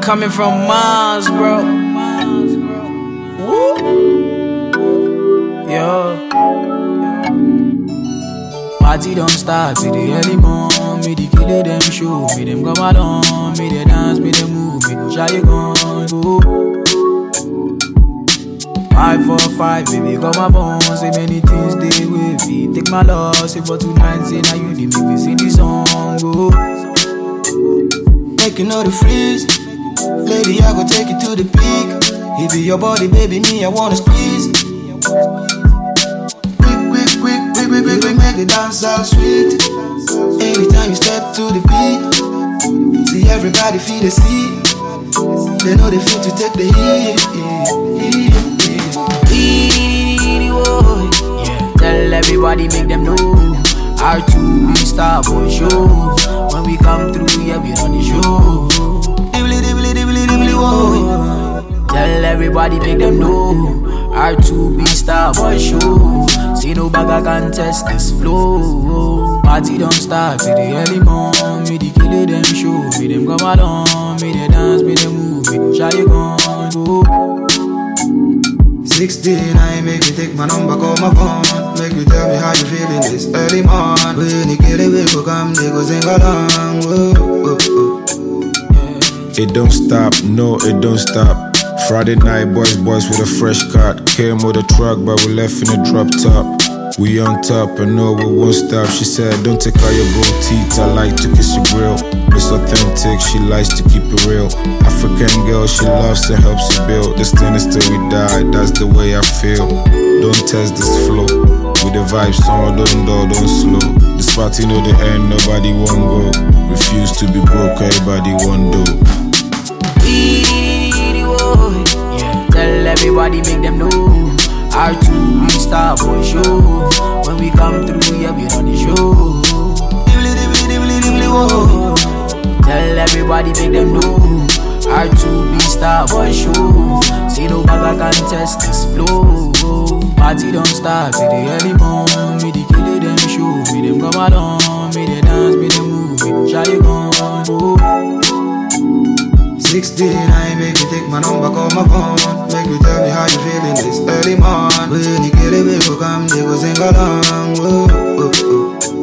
coming from Mars, bro. Woo. Yo. Party don't start till the early morning. Me the killer them show, me them come along, me they dance, me they move, me go shy you gone. 5 4 5, baby, got my phone. Say many things they with me. Take my loss, say for tonight, say now you need me. Sing this song, go. Making all the freeze, lady, I go take you to the peak. It be your body, baby, me, I wanna squeeze. Quick, make the dance all sweet. Anytime you step to the beat, see everybody feel the seat. They know they feel to take the heat. Yeah. Tell everybody, make them know. R2B Star Boy show. When we come through, yeah, we on the show. Tell everybody, make them know. R2B Star Boy show. See no bagger can test this flow. Party don't start till the early morning. Me the killer them show. Me them come along. Me they dance, me they move. Me go shy you gone, go. 69, make me take my number, call my phone. Make you tell me how you feeling this early morning. When you kill it, we go come, they go sing along. It don't stop, no, it don't stop. Friday night, boys with a fresh cut. Came with a truck, but we left in a drop top. We on top, and no, we won't stop. She said, don't take out your gold teeth, I like to kiss your grill. Miss authentic, she likes to keep it real. African girl, she loves and helps you build. This thing is till we die, that's the way I feel. Don't test this flow. With the vibes on, don't slow. This party know the end, nobody won't go. Refuse to be broke, everybody won't do. Yeah. Tell everybody, make them know. R2B Star Boy show. When we come through, yeah, we on the show. Tell everybody, make them know. R2B Star Boy show. See no bagger can test this flow. Party don't start till the early morning. Me the killer them show. Me them come along. Me they dance, me they move. Me go shy you gone, go. 69, make you take my number, call my phone. Make you tell me how you feeling this early morning. When you kill it, we go come, they go sing along.